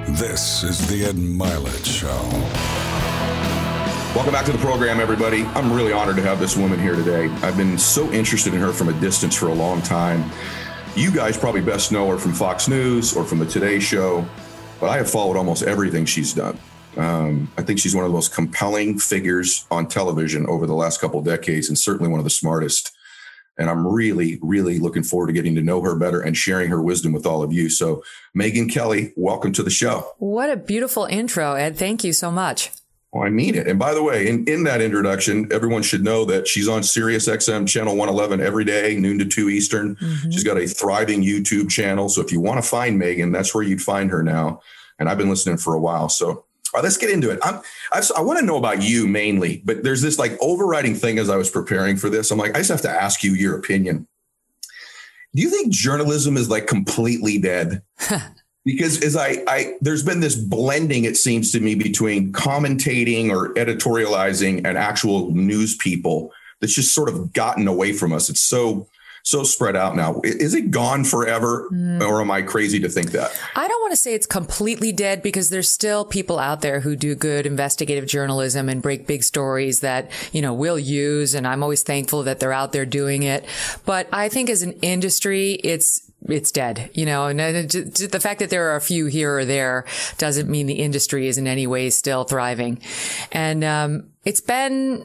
This is the Ed Milet Show. Welcome back to the program, everybody. I'm really honored to have this woman here today. I've been so interested in her from a distance for a long time. You guys probably best know her from Fox News or from the Today Show, but I have followed almost everything she's done. I think she's one of the most compelling figures on television over the last couple of decades, and certainly one of the smartest. And I'm really, really looking forward to getting to know her better and sharing her wisdom with all of you. So, Megyn Kelly, welcome to the show. What a beautiful intro, Ed. Thank you so much. Oh, I mean it. And by the way, in that introduction, everyone should know that she's on Sirius XM channel 111 every day, noon to 2 Eastern. Mm-hmm. She's got a thriving YouTube channel. So if you want to find Megyn, that's where you'd find her now. And I've been listening for a while. So let's get into it. I want to know about you mainly, but there's this like overriding thing as I was preparing for this. I'm like, I just have to ask you your opinion. Do you think journalism is like completely dead? Because there's been this blending, it seems to me, between commentating or editorializing and actual news people that's just sort of gotten away from us. It's so spread out now. Is it gone forever, or am I crazy to think that? I don't want to say it's completely dead, because there's still people out there who do good investigative journalism and break big stories that, we'll use. And I'm always thankful that they're out there doing it. But I think as an industry, it's dead, and the fact that there are a few here or there doesn't mean the industry is in any way still thriving. And, it's been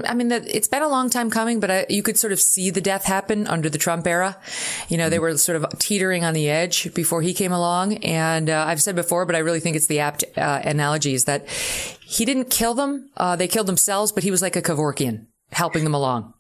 a long time coming, but you could sort of see the death happen under the Trump era. They were sort of teetering on the edge before he came along. And I've said before, but I really think it's the apt analogy, is that he didn't kill them. They killed themselves, but he was like a Kevorkian helping them along.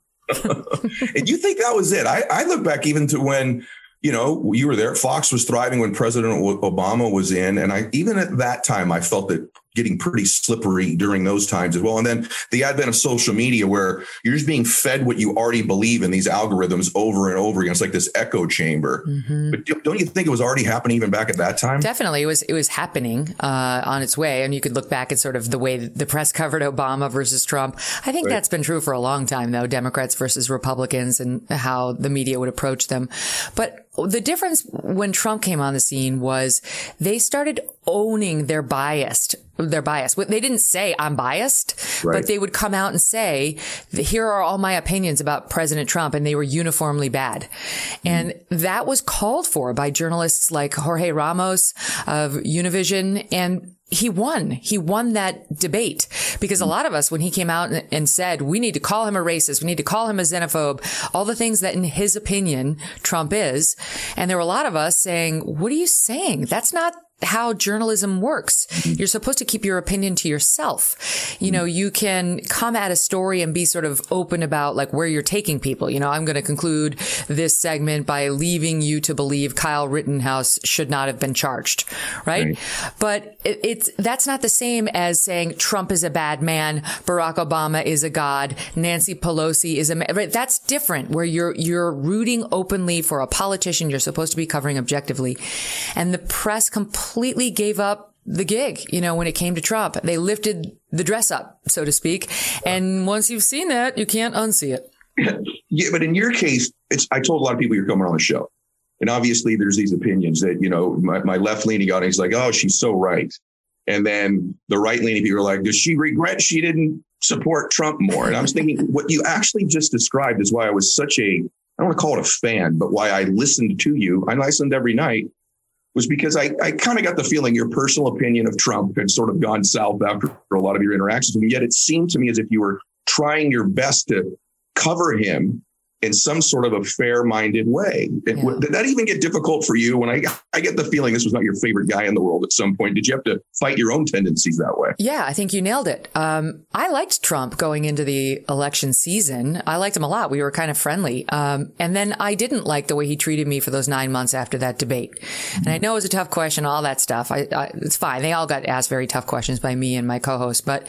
And you think that was it? I look back even to when, you were there. Fox was thriving when President Obama was in. And even at that time, I felt that getting pretty slippery during those times as well. And then the advent of social media, where you're just being fed what you already believe in these algorithms over and over again. It's like this echo chamber. Mm-hmm. But don't you think it was already happening even back at that time? Definitely. It was happening on its way. And you could look back at sort of the way the press covered Obama versus Trump. I think that's been true for a long time, though, Democrats versus Republicans and how the media would approach them. But the difference when Trump came on the scene was they started owning their bias. They didn't say I'm biased, but they would come out and say, here are all my opinions about President Trump. And they were uniformly bad. And that was called for by journalists like Jorge Ramos of Univision. And he won that debate, because a lot of us, when he came out and said, we need to call him a racist, we need to call him a xenophobe, all the things that in his opinion, Trump is. And there were a lot of us saying, what are you saying? That's not how journalism works. You're supposed to keep your opinion to yourself. You can come at a story and be sort of open about like where you're taking people. I'm going to conclude this segment by leaving you to believe Kyle Rittenhouse should not have been charged. Right. But that's not the same as saying Trump is a bad man, Barack Obama is a god, Nancy Pelosi is right? That's different, where you're rooting openly for a politician you're supposed to be covering objectively. And the press completely gave up the gig, when it came to Trump. They lifted the dress up, so to speak. And once you've seen that, you can't unsee it. Yeah, but in your case, I told a lot of people you're coming on the show. And obviously there's these opinions that, my left-leaning audience is like, oh, she's so right. And then the right-leaning people are like, does she regret she didn't support Trump more? And I was thinking what you actually just described is why I was such I don't want to call it a fan, but why I listened to you. I listened every night. Was because I kind of got the feeling your personal opinion of Trump had sort of gone south after a lot of your interactions. And yet it seemed to me as if you were trying your best to cover him in some sort of a fair-minded way. Did that even get difficult for you? When I get the feeling this was not your favorite guy in the world at some point. Did you have to fight your own tendencies that way? Yeah, I think you nailed it. I liked Trump going into the election season. I liked him a lot. We were kind of friendly. And then I didn't like the way he treated me for those 9 months after that debate. And I know it was a tough question, all that stuff. It's fine. They all got asked very tough questions by me and my co-host. But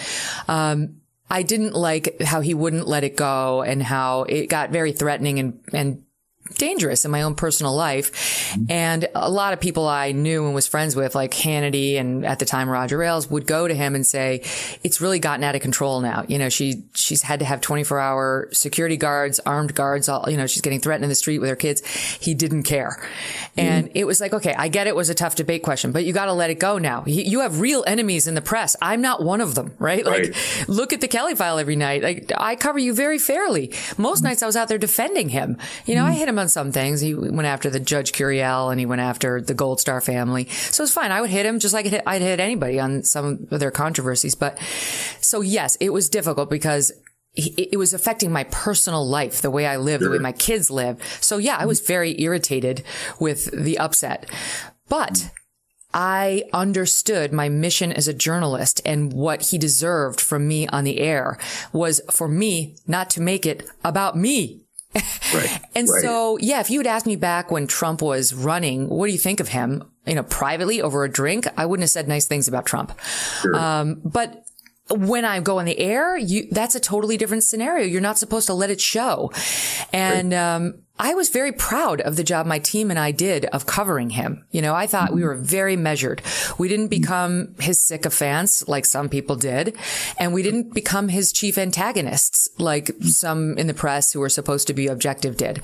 I didn't like how he wouldn't let it go, and how it got very threatening and dangerous in my own personal life. And a lot of people I knew and was friends with, like Hannity and at the time Roger Ailes, would go to him and say, it's really gotten out of control now. You know, she's had to have 24-hour security guards, armed guards, all, you know, she's getting threatened in the street with her kids. He didn't care. And it was like, okay, I get it was a tough debate question, but you got to let it go now. You have real enemies in the press. I'm not one of them, right? Like, look at the Kelly file every night. Like, I cover you very fairly. Most nights I was out there defending him. You know, I hit him on some things. He went after the Judge Curiel and he went after the Gold Star family. So it's fine. I would hit him just like I'd hit anybody on some of their controversies. But so yes, it was difficult because it was affecting my personal life, the way I live, the way my kids live. So yeah, I was very irritated with the upset, but I understood my mission as a journalist, and what he deserved from me on the air was for me not to make it about me. So, yeah, if you had asked me back when Trump was running, what do you think of him? You know, privately over a drink, I wouldn't have said nice things about Trump. But when I go on the air, that's a totally different scenario. You're not supposed to let it show. And, I was very proud of the job my team and I did of covering him. You know, I thought we were very measured. We didn't become his sycophants like some people did. And we didn't become his chief antagonists like some in the press who were supposed to be objective did.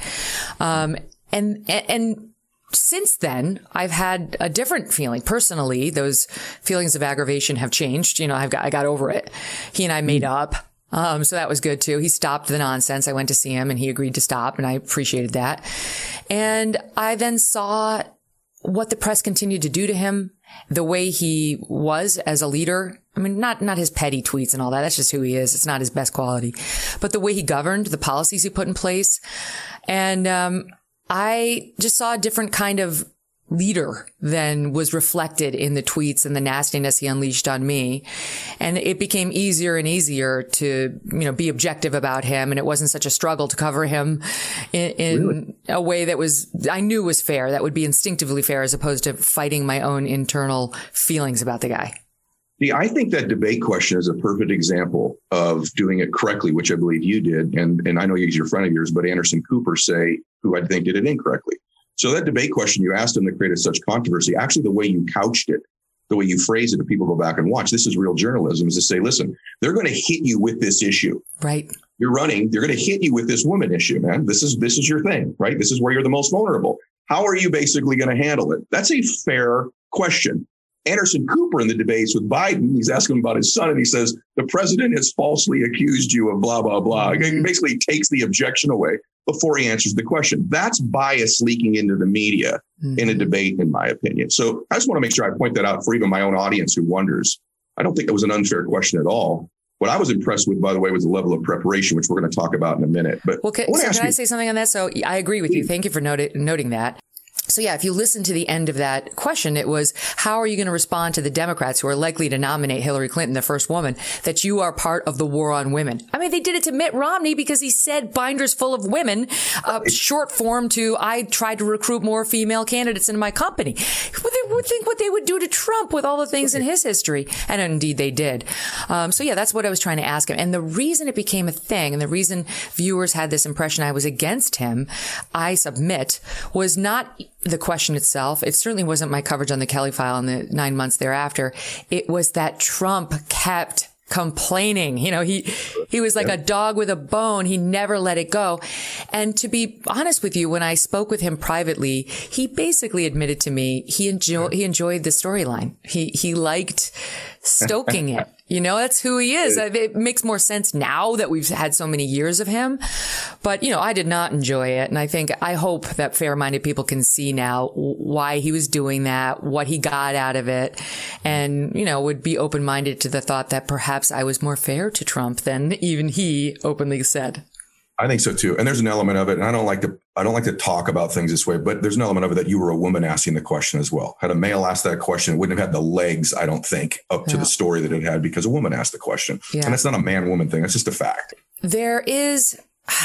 And since then, I've had a different feeling. Personally, those feelings of aggravation have changed. You know, I got over it. He and I made up. So that was good too. He stopped the nonsense. I went to see him and he agreed to stop, and I appreciated that. And I then saw what the press continued to do to him, the way he was as a leader. I mean, not his petty tweets and all that. That's just who he is. It's not his best quality, but the way he governed, the policies he put in place. And, I just saw a different kind of leader than was reflected in the tweets and the nastiness he unleashed on me. And it became easier and easier to, you know, be objective about him. And it wasn't such a struggle to cover him in a way that I knew was fair, that would be instinctively fair, as opposed to fighting my own internal feelings about the guy. See, I think that debate question is a perfect example of doing it correctly, which I believe you did. And I know he's your friend of yours, but Anderson Cooper, who I think did it incorrectly. So that debate question you asked him that created such controversy, actually the way you couched it, the way you phrased it, if people go back and watch, this is real journalism, is to say, listen, they're going to hit you with this issue. Right. You're running, they're going to hit you with this woman issue, man. This is your thing, right? This is where you're the most vulnerable. How are you basically going to handle it? That's a fair question. Anderson Cooper in the debates with Biden, he's asking him about his son, and he says, the president has falsely accused you of blah, blah, blah. He basically takes the objection away before he answers the question. That's bias leaking into the media in a debate, in my opinion. So I just want to make sure I point that out for even my own audience who wonders. I don't think it was an unfair question at all. What I was impressed with, by the way, was the level of preparation, which we're going to talk about in a minute. But can I say something on that? So I agree with you. Thank you for noting that. So yeah, if you listen to the end of that question, it was, how are you going to respond to the Democrats who are likely to nominate Hillary Clinton, the first woman, that you are part of the war on women? I mean, they did it to Mitt Romney because he said binders full of women, short form to, I tried to recruit more female candidates into my company. They would think what they would do to Trump with all the things in his history. And indeed they did. So yeah, that's what I was trying to ask him. And the reason it became a thing, and the reason viewers had this impression I was against him, I submit, was not the question itself. It certainly wasn't my coverage on the Kelly file in the 9 months thereafter. It was that Trump kept complaining. You know, he was like a dog with a bone. He never let it go. And to be honest with you, when I spoke with him privately, he basically admitted to me he enjoyed the storyline. He liked stoking it. You know, that's who he is. It makes more sense now that we've had so many years of him. But, you know, I did not enjoy it. And I hope that fair-minded people can see now why he was doing that, what he got out of it, and, you know, would be open-minded to the thought that perhaps I was more fair to Trump than even he openly said. I think so too. And there's an element of it. And I don't like to talk about things this way, but there's an element of it that you were a woman asking the question as well. Had a male asked that question, it wouldn't have had the legs, I don't think, up to the story that it had because a woman asked the question. Yeah. And that's not a man-woman thing. That's just a fact. There is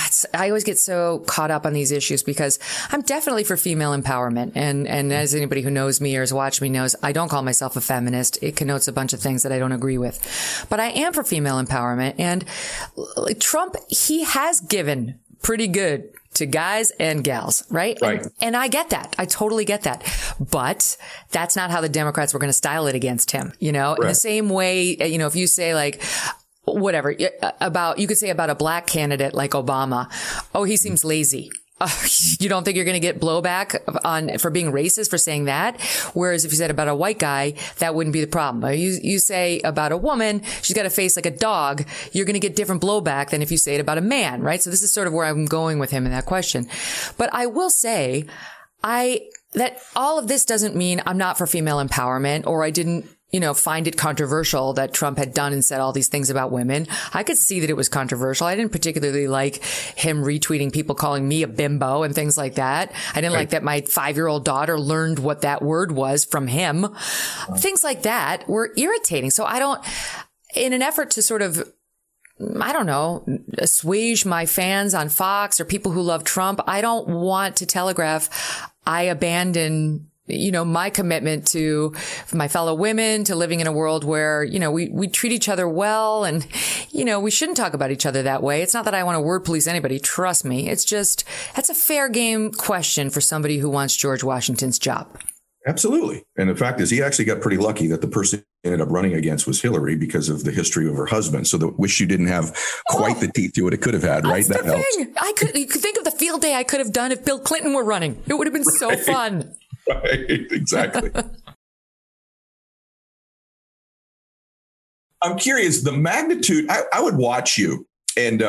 I always get so caught up on these issues because I'm definitely for female empowerment. And as anybody who knows me or has watched me knows, I don't call myself a feminist. It connotes a bunch of things that I don't agree with. But I am for female empowerment. And Trump, he has given pretty good to guys and gals, right? Right. And I get that. I totally get that. But that's not how the Democrats were going to style it against him. You know, in the same way, you know, if you say like, whatever you could say about a black candidate like Obama, oh, he seems lazy. You don't think you're going to get blowback for being racist for saying that? Whereas if you said about a white guy, that wouldn't be the problem. You say about a woman, she's got a face like a dog, you're going to get different blowback than if you say it about a man, right? So this is sort of where I'm going with him in that question. But I will say that all of this doesn't mean I'm not for female empowerment, or I didn't, you know, find it controversial that Trump had done and said all these things about women. I could see that it was controversial. I didn't particularly like him retweeting people calling me a bimbo and things like that. I didn't like that my 5-year-old daughter learned what that word was from him. Things like that were irritating. So in an effort to sort of, I don't know, assuage my fans on Fox or people who love Trump, I don't want to telegraph I abandon, you know, my commitment to my fellow women, to living in a world where, you know, we treat each other well, and, you know, we shouldn't talk about each other that way. It's not that I want to word police anybody. Trust me. It's just, that's a fair game question for somebody who wants George Washington's job. Absolutely. And the fact is, he actually got pretty lucky that the person he ended up running against was Hillary because of the history of her husband. So wish you didn't have quite the teeth to what it could have had, right? That helps. You could think of the field day I could have done if Bill Clinton were running. It would have been so fun. Right, exactly. I'm curious, the magnitude, I would watch you, and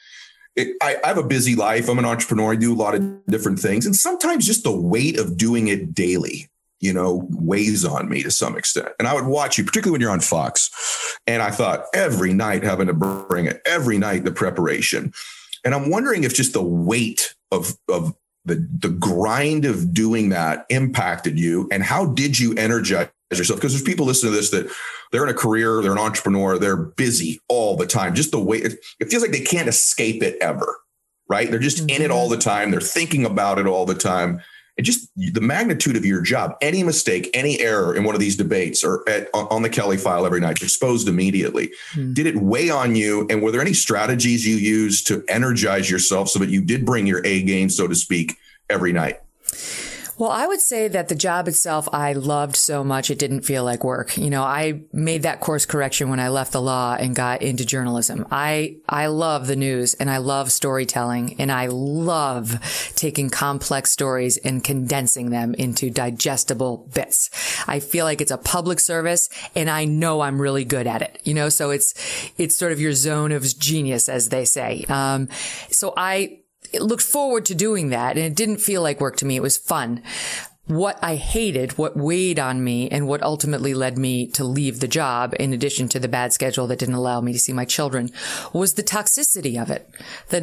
I have a busy life. I'm an entrepreneur. I do a lot of different things. And sometimes just the weight of doing it daily, you know, weighs on me to some extent. And I would watch you, particularly when you're on Fox. And I thought every night having to bring it, every night the preparation. And I'm wondering if just the weight of the grind of doing that impacted you, and how did you energize yourself? Because there's people listening to this that they're in a career, they're an entrepreneur, they're busy all the time. Just the way it feels like they can't escape it ever, right? They're just in it all the time. They're thinking about it all the time. And just the magnitude of your job, any mistake, any error in one of these debates or on the Kelly File every night, exposed immediately. Did it weigh on you? And were there any strategies you used to energize yourself so that you did bring your A game, so to speak, every night? Well, I would say that the job itself, I loved so much it didn't feel like work. You know, I made that course correction when I left the law and got into journalism. I love the news, and I love storytelling, and I love taking complex stories and condensing them into digestible bits. I feel like it's a public service, and I know I'm really good at it. You know, so it's sort of your zone of genius, as they say. So I looked forward to doing that, and it didn't feel like work to me. It was fun. What I hated, what weighed on me, and what ultimately led me to leave the job, in addition to the bad schedule that didn't allow me to see my children, was the toxicity of it, the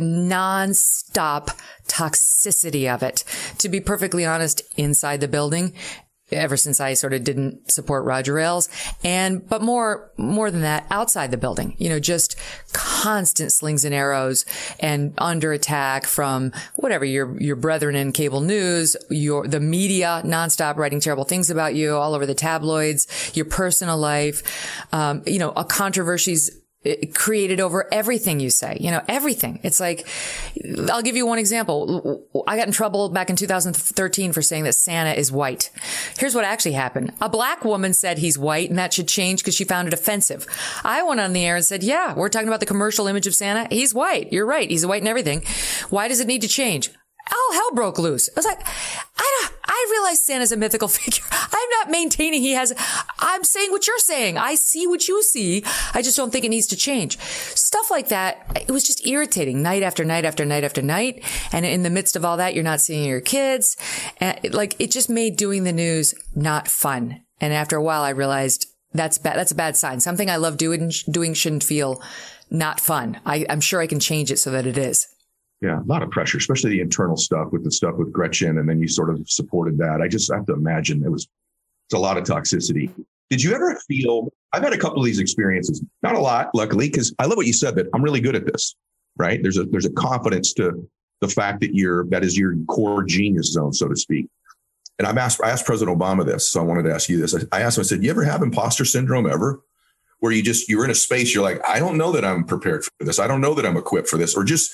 nonstop toxicity of it. To be perfectly honest, inside the building, ever since I sort of didn't support Roger Ailes, but more than that, outside the building, you know, just constant slings and arrows and under attack from whatever, your brethren in cable news, the media nonstop writing terrible things about you all over the tabloids, your personal life, you know, controversies created over everything you say, you know, everything. It's like, I'll give you one example. I got in trouble back in 2013 for saying that Santa is white. Here's what actually happened. A black woman said he's white and that should change because she found it offensive. I went on the air and said, yeah, we're talking about the commercial image of Santa. He's white. You're right. He's white and everything. Why does it need to change? All hell broke loose. I was like, I realize Santa's a mythical figure. I'm not maintaining I'm saying what you're saying. I see what you see. I just don't think it needs to change. Stuff like that. It was just irritating night after night after night after night. And in the midst of all that, you're not seeing your kids. And it just made doing the news not fun. And after a while, I realized that's bad. That's a bad sign. Something I love doing shouldn't feel not fun. I'm sure I can change it so that it is. Yeah, a lot of pressure, especially the internal stuff with Gretchen, and then you sort of supported that. I just have to imagine it's a lot of toxicity. Did you ever feel, I've had a couple of these experiences, not a lot, luckily, because I love what you said, that I'm really good at this, right? There's a confidence to the fact that is your core genius zone, so to speak. And I asked President Obama this, so I wanted to ask you this. I asked him, I said, you ever have imposter syndrome ever? Where you're in a space, you're like, I don't know that I'm prepared for this. I don't know that I'm equipped for this. Or just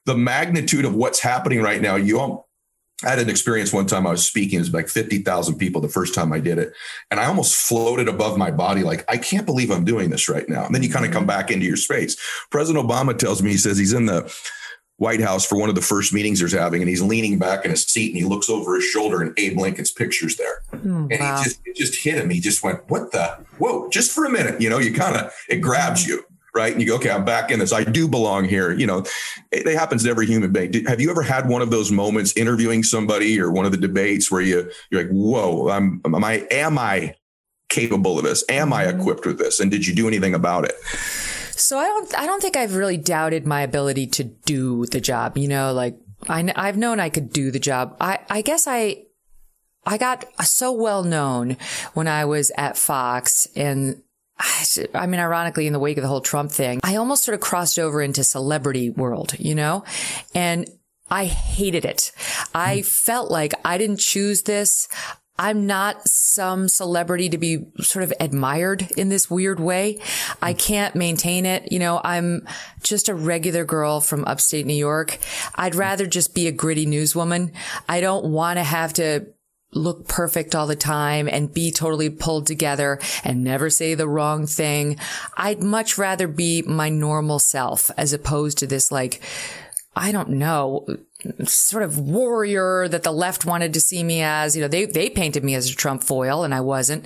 the magnitude of what's happening right now, I had an experience one time I was speaking. It was like 50,000 people the first time I did it. And I almost floated above my body. Like, I can't believe I'm doing this right now. And then you kind of come back into your space. President Obama tells me, he says he's in the White House for one of the first meetings he's having, and he's leaning back in his seat and he looks over his shoulder and Abe Lincoln's picture's there. And wow. It just hit him. He just went, whoa, just for a minute, it grabs you. Right. And you go, okay, I'm back in this. I do belong here. It happens to every human being. Have you ever had one of those moments interviewing somebody or one of the debates where you're like, whoa, am I capable of this? Am I equipped with this? And did you do anything about it? So I don't think I've really doubted my ability to do the job. I've known I could do the job. I guess I got so well known when I was at Fox, and I mean, ironically, in the wake of the whole Trump thing, I almost sort of crossed over into celebrity world, and I hated it. I felt like I didn't choose this. I'm not some celebrity to be sort of admired in this weird way. I can't maintain it. I'm just a regular girl from upstate New York. I'd rather just be a gritty newswoman. I don't want to have to look perfect all the time and be totally pulled together and never say the wrong thing. I'd much rather be my normal self as opposed to this, I don't know, sort of warrior that the left wanted to see me as. They painted me as a Trump foil and I wasn't.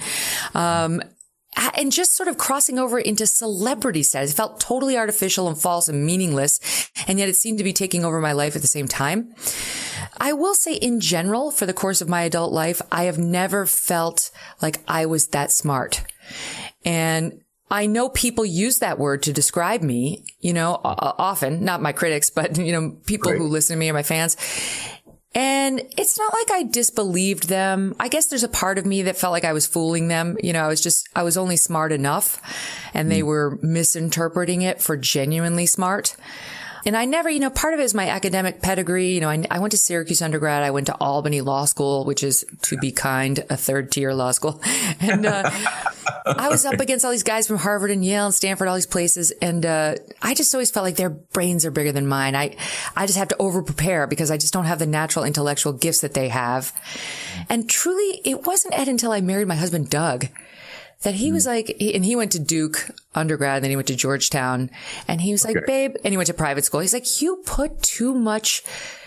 And just sort of crossing over into celebrity status. It felt totally artificial and false and meaningless. And yet it seemed to be taking over my life at the same time. I will say in general, for the course of my adult life, I have never felt like I was that smart. And I know people use that word to describe me, often, not my critics, but, people who listen to me or my fans. And it's not like I disbelieved them. I guess there's a part of me that felt like I was fooling them. I was only smart enough and they were misinterpreting it for genuinely smart. And I never, part of it is my academic pedigree. I went to Syracuse undergrad. I went to Albany Law School, which is, to be kind, a third tier law school. And I was up against all these guys from Harvard and Yale and Stanford, all these places. And I just always felt like their brains are bigger than mine. I just have to over prepare because I just don't have the natural intellectual gifts that they have. And truly, it wasn't until I married my husband, Doug, that he was like, and he went to Duke undergrad, and then he went to Georgetown, and he was like, babe, and he went to private school. He's like, you put too much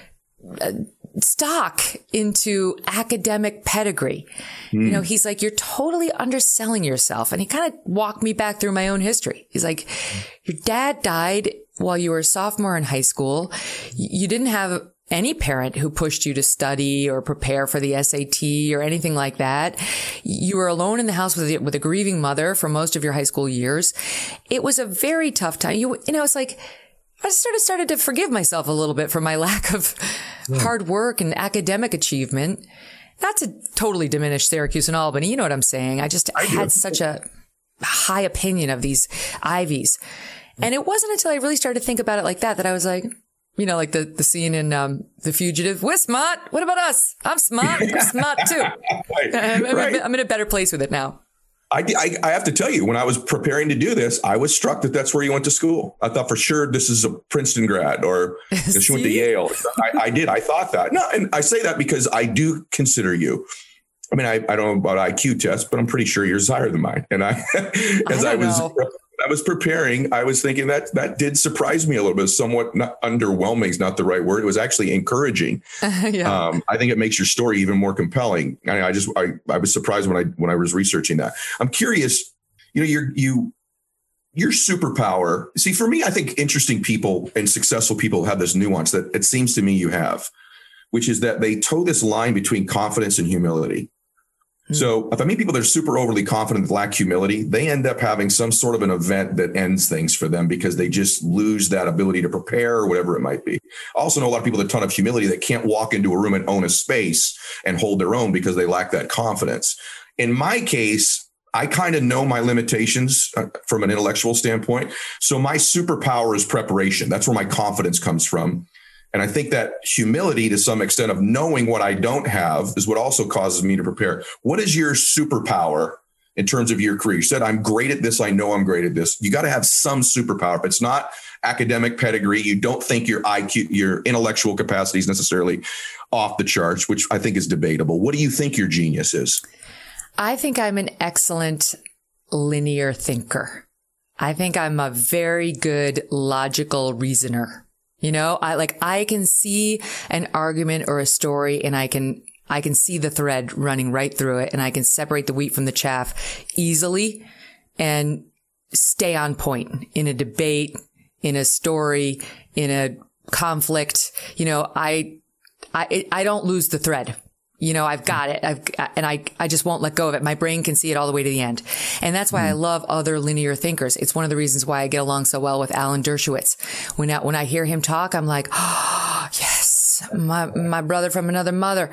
stock into academic pedigree. He's like, you're totally underselling yourself. And he kind of walked me back through my own history. He's like, your dad died while you were a sophomore in high school. You didn't have any parent who pushed you to study or prepare for the SAT or anything like that. You were alone in the house with a grieving mother for most of your high school years. It was a very tough time. It's like I started to forgive myself a little bit for my lack of hard work and academic achievement. Not to totally diminish Syracuse and Albany. You know what I'm saying? I had such a high opinion of these Ivies. And it wasn't until I really started to think about it like that I was like, like the scene in The Fugitive. We're smart. What about us? I'm smart. You're smart too. I'm in a better place with it now. I have to tell you, when I was preparing to do this, I was struck that that's where you went to school. I thought for sure this is a Princeton grad or she went to Yale. I did. I thought that. No, and I say that because I do consider you. I mean, I don't know about IQ tests, but I'm pretty sure yours is higher than mine. And I was preparing, I was thinking that did surprise me a little bit. Somewhat, not underwhelming is not the right word. It was actually encouraging. I think it makes your story even more compelling. I was surprised when I was researching that. I'm curious, your superpower. See, for me, I think interesting people and successful people have this nuance that it seems to me you have, which is that they toe this line between confidence and humility. So if I meet people that are super overly confident, lack humility, they end up having some sort of an event that ends things for them because they just lose that ability to prepare or whatever it might be. I also know a lot of people with a ton of humility that can't walk into a room and own a space and hold their own because they lack that confidence. In my case, I kind of know my limitations from an intellectual standpoint. So my superpower is preparation. That's where my confidence comes from. And I think that humility to some extent of knowing what I don't have is what also causes me to prepare. What is your superpower in terms of your career? You said, I'm great at this. I know I'm great at this. You got to have some superpower. If it's not academic pedigree. You don't think your IQ, your intellectual capacity is necessarily off the charts, which I think is debatable. What do you think your genius is? I think I'm an excellent linear thinker. I think I'm a very good logical reasoner. I can see an argument or a story, and I can see the thread running right through it, and I can separate the wheat from the chaff easily and stay on point in a debate, in a story, in a conflict. I don't lose the thread. I've got it. I just won't let go of it. My brain can see it all the way to the end. And that's why I love other linear thinkers. It's one of the reasons why I get along so well with Alan Dershowitz. When I hear him talk, I'm like, oh, yes, my brother from another mother.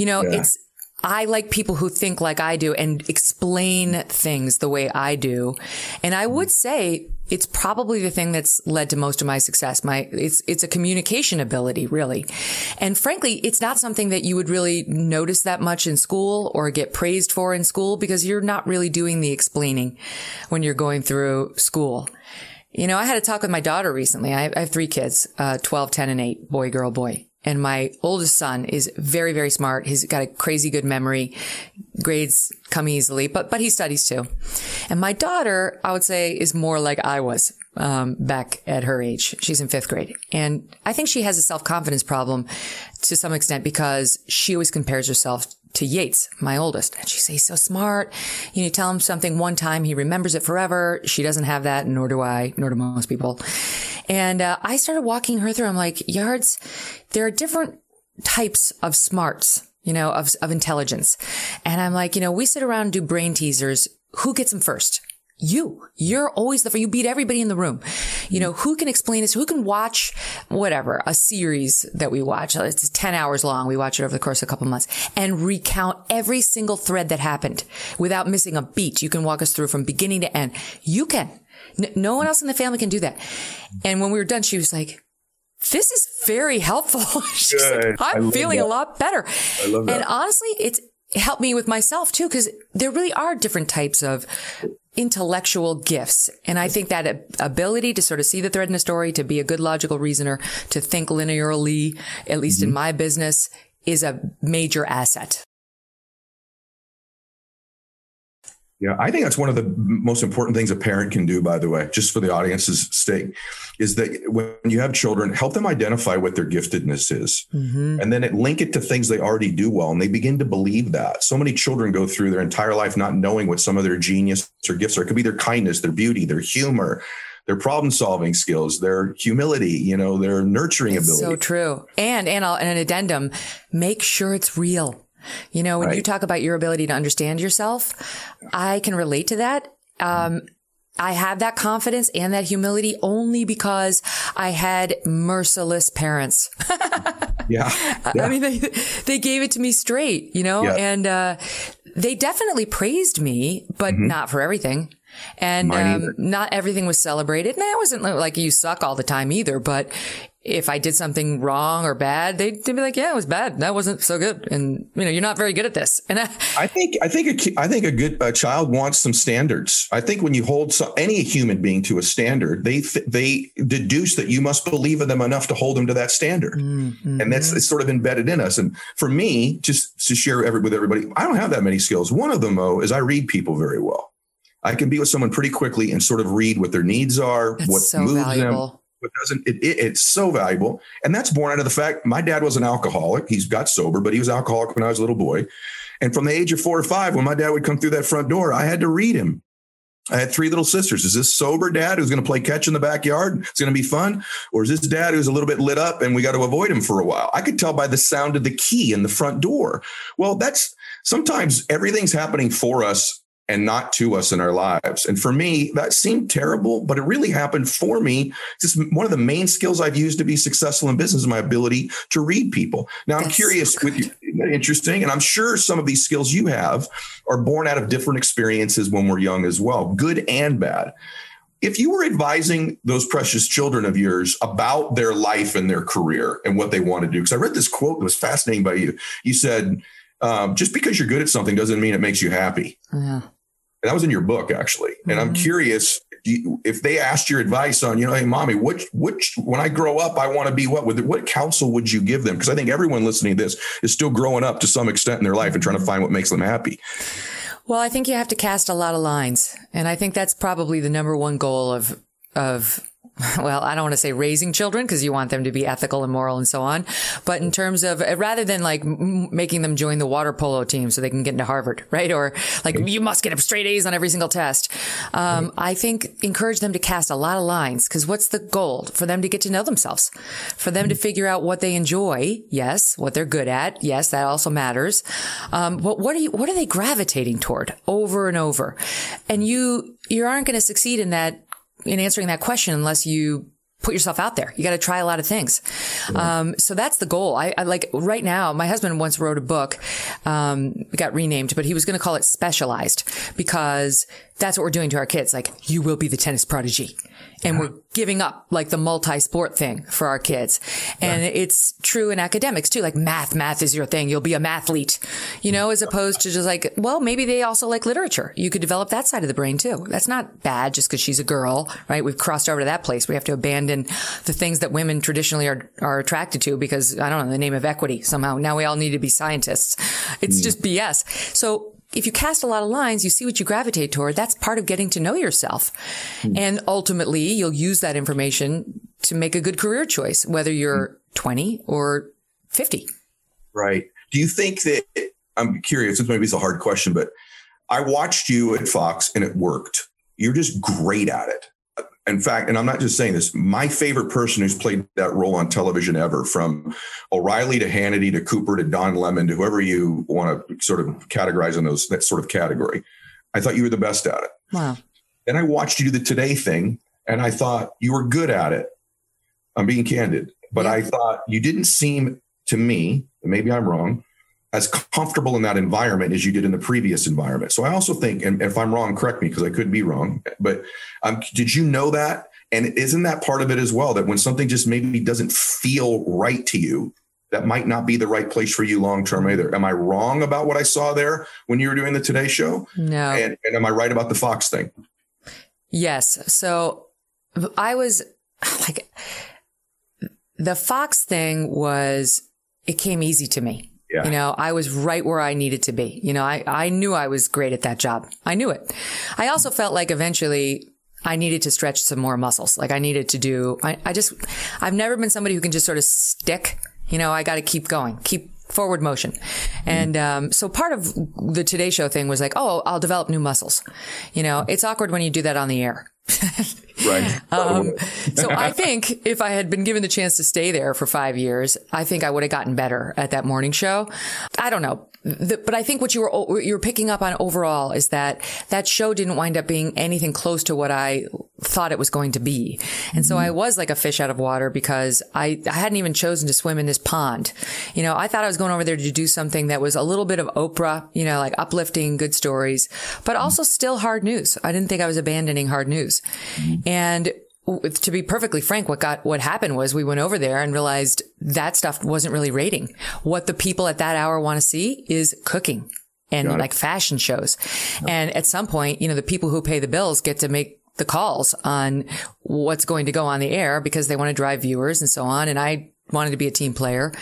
I like people who think like I do and explain things the way I do. And I would say it's probably the thing that's led to most of my success. It's a communication ability, really. And frankly, it's not something that you would really notice that much in school or get praised for in school, because you're not really doing the explaining when you're going through school. I had a talk with my daughter recently. I have 3 kids, 12, 10, and 8, boy, girl, boy. And my oldest son is very, very smart. He's got a crazy good memory. Grades come easily, but he studies too. And my daughter, I would say, is more like I was, back at her age. She's in 5th grade. And I think she has a self-confidence problem to some extent because she always compares herself to Yates, my oldest. And she says, he's so smart. You tell him something one time, he remembers it forever. She doesn't have that, nor do I, nor do most people. And I started walking her through. I'm like, Yards, there are different types of smarts, of intelligence. And I'm like, we sit around and do brain teasers. Who gets them first? You're always you beat everybody in the room. Who can explain this? Who can watch a series that we watch? It's 10 hours long. We watch it over the course of a couple months and recount every single thread that happened without missing a beat. You can walk us through from beginning to end. You can. No one else in the family can do that. And when we were done, she was like, this is very helpful. She's like, I'm feeling a lot better. I love that. And honestly, it's helped me with myself too, because there really are different types of intellectual gifts. And I think that ability to sort of see the thread in a story, to be a good logical reasoner, to think linearly, at least in my business, is a major asset. Yeah, I think that's one of the most important things a parent can do, by the way, just for the audience's sake, is that when you have children, help them identify what their giftedness is. And then link it to things they already do well. And they begin to believe that. So many children go through their entire life not knowing what some of their genius or gifts are. It could be their kindness, their beauty, their humor, their problem-solving skills, their humility, their nurturing ability. So true. And an addendum, make sure it's real. When you talk about your ability to understand yourself, I can relate to that. I have that confidence and that humility only because I had merciless parents. Yeah. I mean, they gave it to me straight, and they definitely praised me, but not for everything. And not everything was celebrated. And I wasn't like, you suck all the time either, but if I did something wrong or bad, they'd be like, yeah, it was bad. That wasn't so good. And, you're not very good at this. And I think a good child wants some standards. I think when you hold any human being to a standard, they deduce that you must believe in them enough to hold them to that standard. And it's sort of embedded in us. And for me, just to share with everybody, I don't have that many skills. One of them, though, is I read people very well. I can be with someone pretty quickly and sort of read what their needs are, what moves them, what doesn't. It's so valuable. And that's born out of the fact my dad was an alcoholic. He's got sober, but he was alcoholic when I was a little boy. And from the age of 4 or 5, when my dad would come through that front door, I had to read him. I had 3 little sisters. Is this sober dad who's going to play catch in the backyard? It's going to be fun. Or is this dad who's a little bit lit up and we got to avoid him for a while? I could tell by the sound of the key in the front door. Well, sometimes everything's happening for us and not to us in our lives. And for me, that seemed terrible, but it really happened for me. It's just one of the main skills I've used to be successful in business is my ability to read people. Now, I'm curious with you, isn't that interesting? And I'm sure some of these skills you have are born out of different experiences when we're young as well, good and bad. If you were advising those precious children of yours about their life and their career and what they want to do, because I read this quote that was fascinating by you. You said, just because you're good at something doesn't mean it makes you happy. Yeah. That was in your book, actually. And I'm curious if they asked your advice on, hey, mommy, which when I grow up, I want to be what counsel would you give them? Because I think everyone listening to this is still growing up to some extent in their life and trying to find what makes them happy. Well, I think you have to cast a lot of lines. And I think that's probably the number one goal of well, I don't want to say raising children because you want them to be ethical and moral and so on. But in terms of rather than like making them join the water polo team so they can get into Harvard, right? Or like you must get straight A's on every single test. I think encourage them to cast a lot of lines because what's the goal? For them to get to know themselves, for them to figure out what they enjoy. Yes. What they're good at. Yes. That also matters. But what are they gravitating toward over and over? And you aren't going to succeed in answering that question unless you put yourself out there. You got to try a lot of things. So that's the goal. I like right now, my husband once wrote a book, got renamed, but he was going to call it Specialized because that's what we're doing to our kids. Like, you will be the tennis prodigy. And we're giving up like the multi-sport thing for our kids. And it's true in academics too. Like math is your thing. You'll be a mathlete, as opposed to just like, well, maybe they also like literature. You could develop that side of the brain too. That's not bad just because she's a girl, right? We've crossed over to that place. We have to abandon the things that women traditionally are attracted to because, I don't know, in the name of equity somehow. Now we all need to be scientists. It's just BS. So if you cast a lot of lines, you see what you gravitate toward. That's part of getting to know yourself. And ultimately, you'll use that information to make a good career choice, whether you're 20 or 50. Right. Do you think that, I'm curious, this maybe it's a hard question, but I watched you at Fox and it worked. You're just great at it. In fact, and I'm not just saying this, my favorite person who's played that role on television ever, from O'Reilly to Hannity to Cooper to Don Lemon to whoever you want to sort of categorize in that sort of category. I thought you were the best at it. Wow. Then I watched you do the Today thing and I thought you were good at it. I'm being candid, but I thought you didn't seem to me, maybe I'm wrong, as comfortable in that environment as you did in the previous environment. So I also think, and if I'm wrong, correct me because I could be wrong, but did you know that? And isn't that part of it as well, that when something just maybe doesn't feel right to you, that might not be the right place for you long-term either? Am I wrong about what I saw there when you were doing the Today Show? No. And am I right about the Fox thing? Yes. So I was like, the Fox thing it came easy to me. Yeah. I was right where I needed to be. I knew I was great at that job. I knew it. I also felt like eventually I needed to stretch some more muscles. Like I needed to I've never been somebody who can just sort of stick. I got to keep going, keep forward motion. And so part of the Today Show thing was like, oh, I'll develop new muscles. It's awkward when you do that on the air. Right. So I think if I had been given the chance to stay there for 5 years, I think I would have gotten better at that morning show. I don't know. But I think what you were picking up on overall is that show didn't wind up being anything close to what I thought it was going to be. And so I was like a fish out of water because I hadn't even chosen to swim in this pond. I thought I was going over there to do something that was a little bit of Oprah, like uplifting, good stories, but also still hard news. I didn't think I was abandoning hard news. And to be perfectly frank, what happened was we went over there and realized that stuff wasn't really rating. What the people at that hour want to see is cooking and like fashion shows. And at some point, the people who pay the bills get to make the calls on what's going to go on the air because they want to drive viewers and so on. And I wanted to be a team player.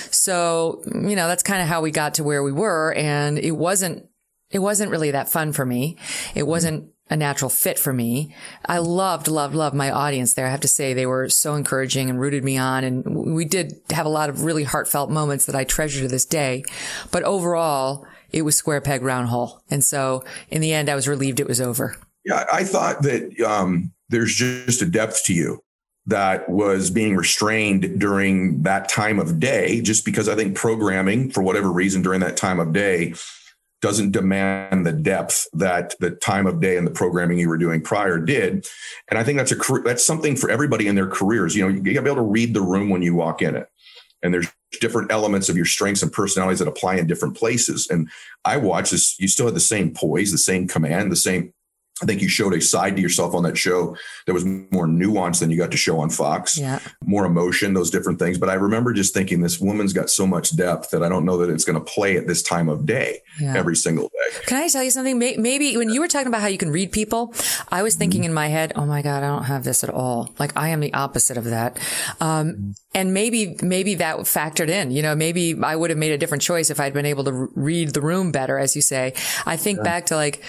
So, that's kind of how we got to where we were. And it wasn't really that fun for me. It wasn't a natural fit for me. I loved my audience there. I have to say they were so encouraging and rooted me on. And we did have a lot of really heartfelt moments that I treasure to this day. But overall, it was square peg, round hole. And so in the end, I was relieved it was over. Yeah, I thought that there's just a depth to you that was being restrained during that time of day, just because I think programming, for whatever reason, during that time of day doesn't demand the depth that the time of day and the programming you were doing prior did. And I think that's something for everybody in their careers. You got to be able to read the room when you walk in it. And there's different elements of your strengths and personalities that apply in different places. And I watched this. You still had the same poise, the same command, the same I think you showed a side to yourself on that show that was more nuanced than you got to show on Fox. Yeah. More emotion, those different things. But I remember just thinking, this woman's got so much depth that I don't know that it's going to play at this time of day every single day. Can I tell you something? Maybe when you were talking about how you can read people, I was thinking in my head, oh my God, I don't have this at all. Like I am the opposite of that. And maybe that factored in, maybe I would have made a different choice if I'd been able to read the room better, as you say. I think back to like,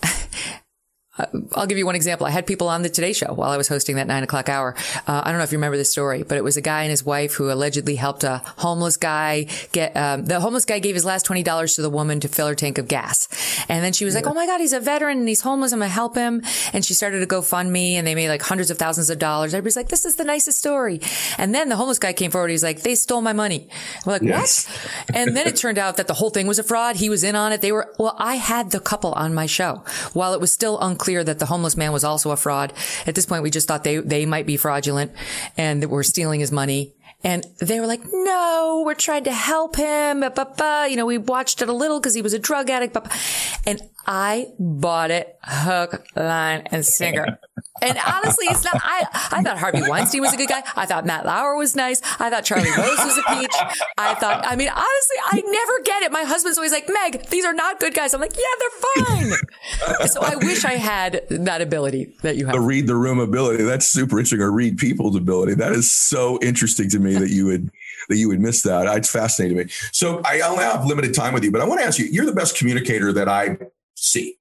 I'll give you one example. I had people on the Today Show while I was hosting that 9 o'clock hour. I don't know if you remember this story, but it was a guy and his wife who allegedly helped a homeless guy get, the homeless guy gave his last $20 to the woman to fill her tank of gas. And then she was like, oh my God, he's a veteran and he's homeless. I'm going to help him. And she started a GoFundMe and they made like hundreds of thousands of dollars. Everybody's like, this is the nicest story. And then the homeless guy came forward. He's like, they stole my money. We're like, what? And then it turned out that the whole thing was a fraud. He was in on it. I had the couple on my show while it was still unclear that the homeless man was also a fraud. At this point, we just thought they might be fraudulent and that we're stealing his money. And they were like, no, we're trying to help him. We watched it a little because he was a drug addict. And I bought it hook, line, and sinker. And honestly, it's not, I thought Harvey Weinstein was a good guy. I thought Matt Lauer was nice. I thought Charlie Rose was a peach. Honestly, I never get it. My husband's always like, Meg, these are not good guys. I'm like, yeah, they're fine. So I wish I had that ability that you have. The read the room ability. That's super interesting. Or read people's ability. That is so interesting to me that you would miss that. It's fascinating to me. So I only have limited time with you, but I want to ask you, you're the best communicator that I see.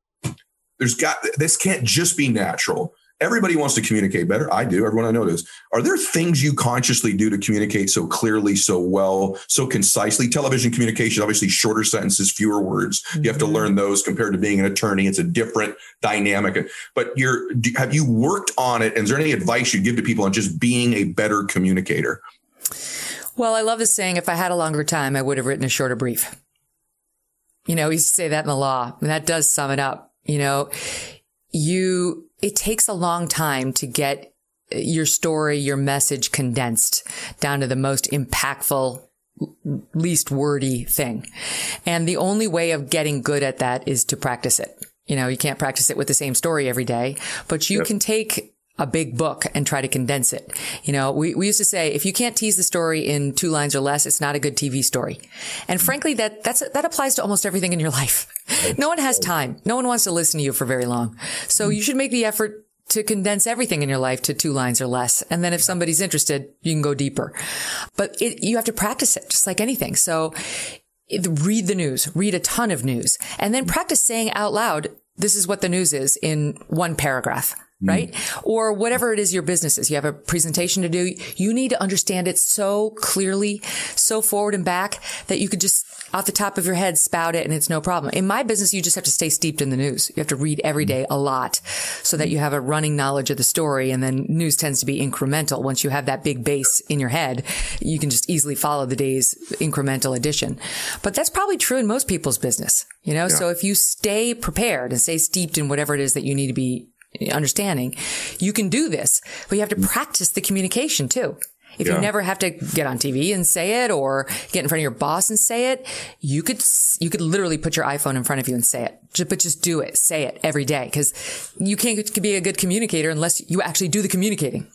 This can't just be natural. Everybody wants to communicate better. I do. Everyone I know does. Are there things you consciously do to communicate so clearly, so well, so concisely? Television communication, obviously shorter sentences, fewer words. Mm-hmm. You have to learn those compared to being an attorney. It's a different dynamic. But have you worked on it? And is there any advice you'd give to people on just being a better communicator? Well, I love this saying, if I had a longer time, I would have written a shorter brief. We used to say that in the law, and that does sum it up. It takes a long time to get your story, your message condensed down to the most impactful, least wordy thing. And the only way of getting good at that is to practice it. You can't practice it with the same story every day, but you can take a big book and try to condense it. We used to say, if you can't tease the story in 2 lines or less, it's not a good TV story. And frankly, that applies to almost everything in your life. No one has time. No one wants to listen to you for very long. So you should make the effort to condense everything in your life to 2 lines or less. And then if somebody's interested, you can go deeper. But you have to practice it, just like anything. So read the news, read a ton of news, and then practice saying out loud, this is what the news is in 1 paragraph. Right? Or whatever it is your business is. You have a presentation to do. You need to understand it so clearly, so forward and back that you could just off the top of your head spout it and it's no problem. In my business, you just have to stay steeped in the news. You have to read every day a lot so that you have a running knowledge of the story. And then news tends to be incremental. Once you have that big base in your head, you can just easily follow the day's incremental addition. But that's probably true in most people's business. So if you stay prepared and stay steeped in whatever it is that you need to be understanding, you can do this, but you have to practice the communication too. If you never have to get on TV and say it or get in front of your boss and say it, you could literally put your iPhone in front of you and say it. But just do it. Say it every day, because you can't be a good communicator unless you actually do the communicating.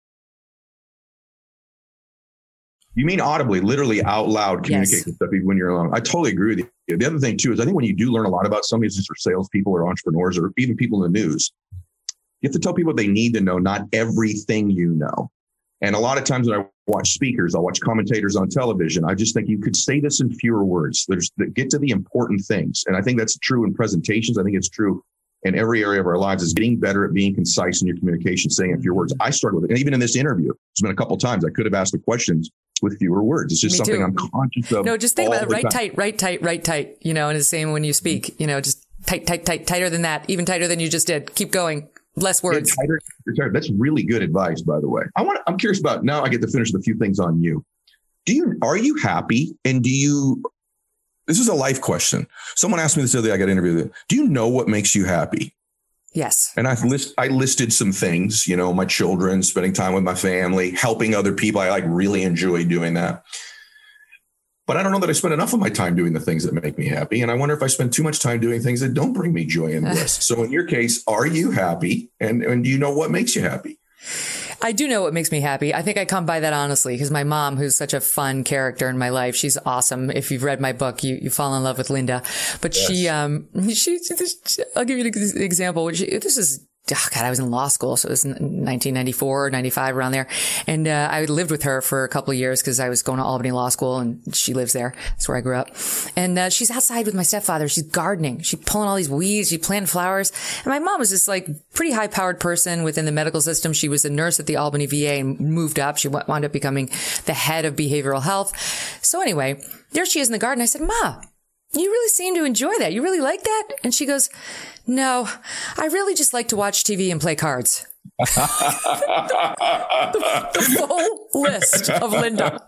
You mean audibly, literally out loud communicate with stuff even when you're alone. I totally agree with you. The other thing too is I think when you do learn a lot about somebody, it's just for salespeople or entrepreneurs or even people in the news, you have to tell people what they need to know, not everything you know. And a lot of times when I watch speakers, I'll watch commentators on television. I just think you could say this in fewer words. Get to the important things. And I think that's true in presentations. I think it's true in every area of our lives, is getting better at being concise in your communication, saying in fewer words. I struggle with it. And even in this interview, there's been a couple of times I could have asked the questions with fewer words. It's just something I'm conscious of. No, just think about it. Write tight. And it's the same when you speak, just tighter than that, even tighter than you just did. Keep going. Less words. Tighter. That's really good advice, by the way. I'm curious about, now I get to finish with a few things on you. Are you happy? And this is a life question. Someone asked me this the other day, I got interviewed. Do you know what makes you happy? Yes. And I listed some things, my children, spending time with my family, helping other people. I really enjoy doing that. but I don't know that I spend enough of my time doing the things that make me happy. And I wonder if I spend too much time doing things that don't bring me joy and bliss. So in your case, are you happy? And do you know what makes you happy? I do know what makes me happy. I think I come by that honestly because my mom, who's such a fun character in my life, she's awesome. If you've read my book, you fall in love with Linda. But yes. she I'll give you an example. This is, oh God, I was in law school. So it was 1994, 95, around there. And I lived with her for a couple of years because I was going to Albany Law School and she lives there. That's where I grew up. And she's outside with my stepfather. She's gardening. She's pulling all these weeds. She planted flowers. And my mom was this like pretty high powered person within the medical system. She was a nurse at the Albany VA and moved up. She wound up becoming the head of behavioral health. So anyway, there she is in the garden. I said, Ma, you really seem to enjoy that. You really like that? And she goes, no, I really just like to watch TV and play cards. The full list of Linda.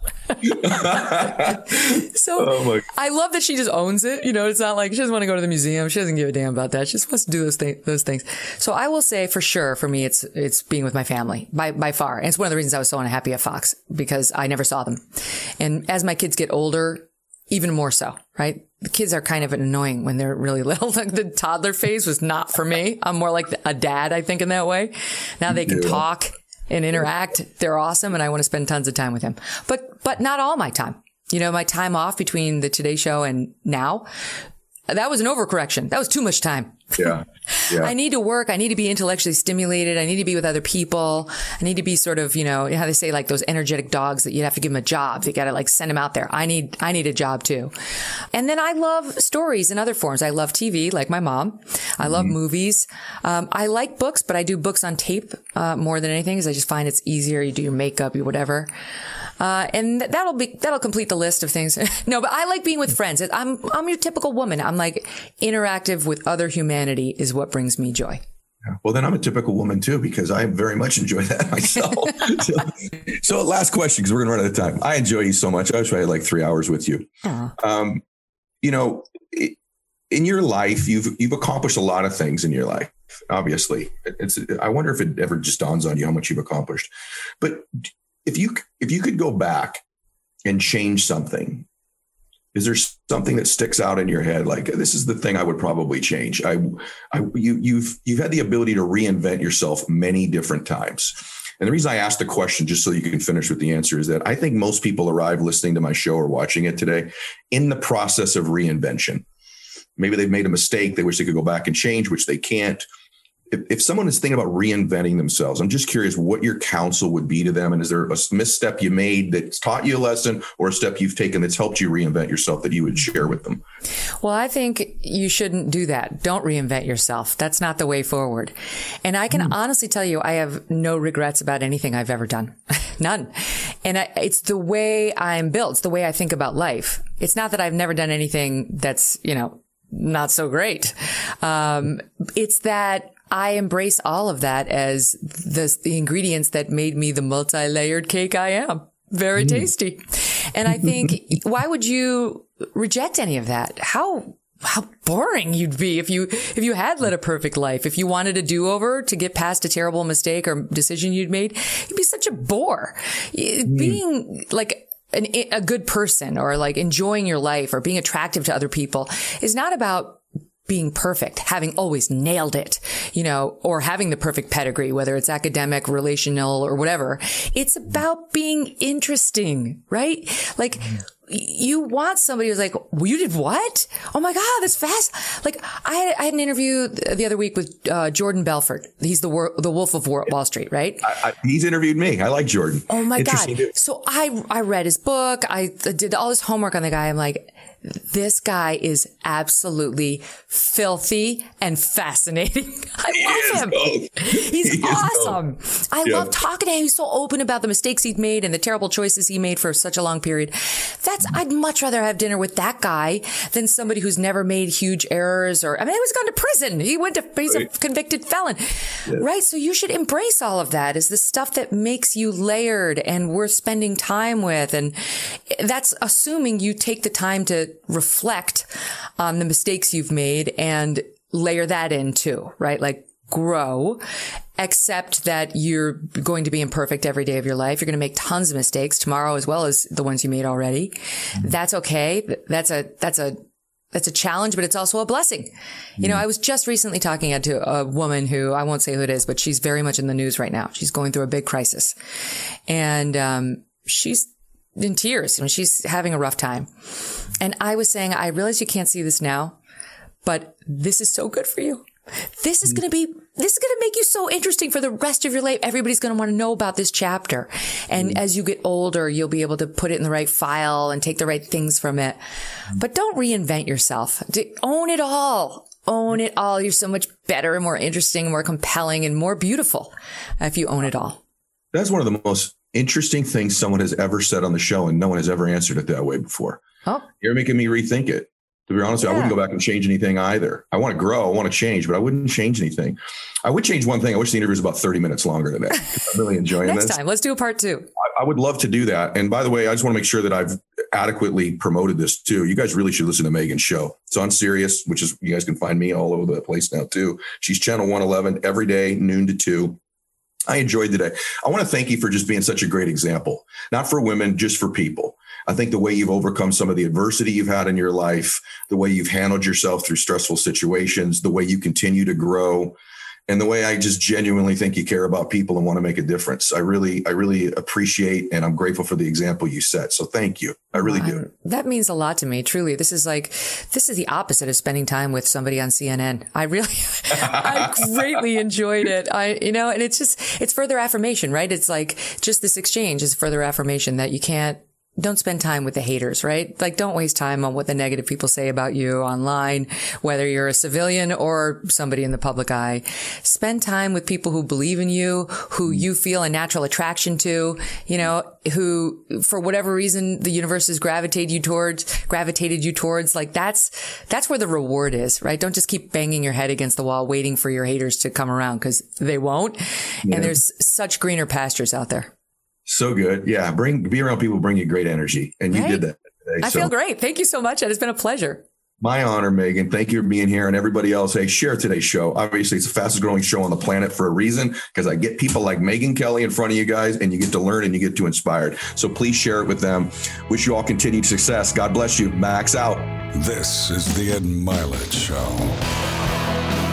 So I love that she just owns it. You know, it's not like she doesn't want to go to the museum. She doesn't give a damn about that. She just wants to do those things. So I will say for sure, for me, it's being with my family by far. And it's one of the reasons I was so unhappy at Fox because I never saw them. And as my kids get older, even more so, right? The kids are kind of annoying when they're really little. Like the toddler phase was not for me. I'm more like a dad, I think, in that way. Now they can talk and interact. They're awesome. And I want to spend tons of time with them, but not all my time. You know, my time off between the Today Show and now, that was an overcorrection. That was too much time. Yeah. I need to work. I need to be intellectually stimulated. I need to be with other people. I need to be sort of, you know, how they say like those energetic dogs that you have to give them a job. You got to like send them out there. I need a job too. And then I love stories in other forms. I love TV like my mom. I love movies. I like books, but I do books on tape, more than anything because I just find it's easier. You do your makeup, you whatever. And that'll complete the list of things. No, but I like being with friends. I'm your typical woman. I'm like interactive with other humanity is what brings me joy. Well, then I'm a typical woman too, because I very much enjoy that myself. so last question, because we're going to run out of time. I enjoy you so much. I wish I had like 3 hours with you. You know, in your life, you've accomplished a lot of things in your life. Obviously, I wonder if it ever just dawns on you how much you've accomplished. But if you could go back and change something, is there something that sticks out in your head? Like, this is the thing I would probably change. You've had the ability to reinvent yourself many different times. And the reason I asked the question, just so you can finish with the answer, is that I think most people arrive listening to my show or watching it today in the process of reinvention. Maybe they've made a mistake. They wish they could go back and change, which they can't. If someone is thinking about reinventing themselves, I'm just curious what your counsel would be to them. And is there a misstep you made that's taught you a lesson or a step you've taken that's helped you reinvent yourself that you would share with them? Well, I think you shouldn't do that. Don't reinvent yourself. That's not the way forward. And I can honestly tell you, I have no regrets about anything I've ever done. None. And it's the way I'm built. It's the way I think about life. It's not that I've never done anything that's, you know, not so great. It's that I embrace all of that as the ingredients that made me the multi-layered cake I am. Very tasty. And I think, why would you reject any of that? How boring you'd be if you had led a perfect life. If you wanted a do-over to get past a terrible mistake or decision you'd made, you'd be such a bore. Being like a good person or like enjoying your life or being attractive to other people is not about being perfect, having always nailed it, you know, or having the perfect pedigree, whether it's academic, relational, or whatever. It's about being interesting, right? Like, you want somebody who's like, well, you did what? Oh my God, that's fast. Like, I had an interview the other week with Jordan Belfort. He's the Wolf of Wall Street, right? He's interviewed me. I like Jordan. Oh my God. So I read his book. I did all this homework on the guy. I'm like, this guy is absolutely filthy and fascinating. I love him. He's awesome. I love talking to him. He's so open about the mistakes he's made and the terrible choices he made for such a long period. I'd much rather have dinner with that guy than somebody who's never made huge errors he was gone to prison. He's a convicted felon, right? So you should embrace all of that as the stuff that makes you layered and worth spending time with. And that's assuming you take the time to reflect on the mistakes you've made and layer that in too, right? Like grow. Accept that you're going to be imperfect every day of your life. You're going to make tons of mistakes tomorrow as well as the ones you made already. That's okay. That's a challenge, but it's also a blessing. You know, I was just recently talking to a woman who, I won't say who it is, but she's very much in the news right now. She's going through a big crisis, and she's in tears. I mean, she's having a rough time. And I was saying, I realize you can't see this now, but this is so good for you. This is going to make you so interesting for the rest of your life. Everybody's going to want to know about this chapter. And as you get older, you'll be able to put it in the right file and take the right things from it. But don't reinvent yourself. Own it all. Own it all. You're so much better and more interesting and more compelling and more beautiful if you own it all. That's one of the most interesting things someone has ever said on the show, and no one has ever answered it that way before. Oh, you're making me rethink it. To be honest, I wouldn't go back and change anything either. I want to grow. I want to change, but I wouldn't change anything. I would change one thing. I wish the interview was about 30 minutes longer today. I'm really enjoying this. Next time, let's do a part 2. I would love to do that. And by the way, I just want to make sure that I've adequately promoted this too. You guys really should listen to Megan's show. It's on Sirius, which is, you guys can find me all over the place now too. She's channel 111 every day, noon to 2. I enjoyed today. I want to thank you for just being such a great example, not for women, just for people. I think the way you've overcome some of the adversity you've had in your life, the way you've handled yourself through stressful situations, the way you continue to grow, and the way I just genuinely think you care about people and want to make a difference. I really appreciate, and I'm grateful for the example you set. So thank you. I really do. That means a lot to me. Truly. This is the opposite of spending time with somebody on CNN. I greatly enjoyed it. And it's further affirmation, right? It's like just this exchange is further affirmation that don't spend time with the haters, right? Like, don't waste time on what the negative people say about you online, whether you're a civilian or somebody in the public eye. Spend time with people who believe in you, who you feel a natural attraction to, who, for whatever reason, the universe has gravitated you towards. Like, that's where the reward is, right? Don't just keep banging your head against the wall, waiting for your haters to come around, because they won't. Yeah. And there's such greener pastures out there. So good. Yeah. Be around people who bring you great energy. And you did that today. I feel great. Thank you so much. It's been a pleasure. My honor, Megan. Thank you for being here. And everybody else, hey, share today's show. Obviously, it's the fastest growing show on the planet for a reason, because I get people like Megyn Kelly in front of you guys, and you get to learn and you get to inspire. So please share it with them. Wish you all continued success. God bless you. Max out. This is the Ed Mylett Show.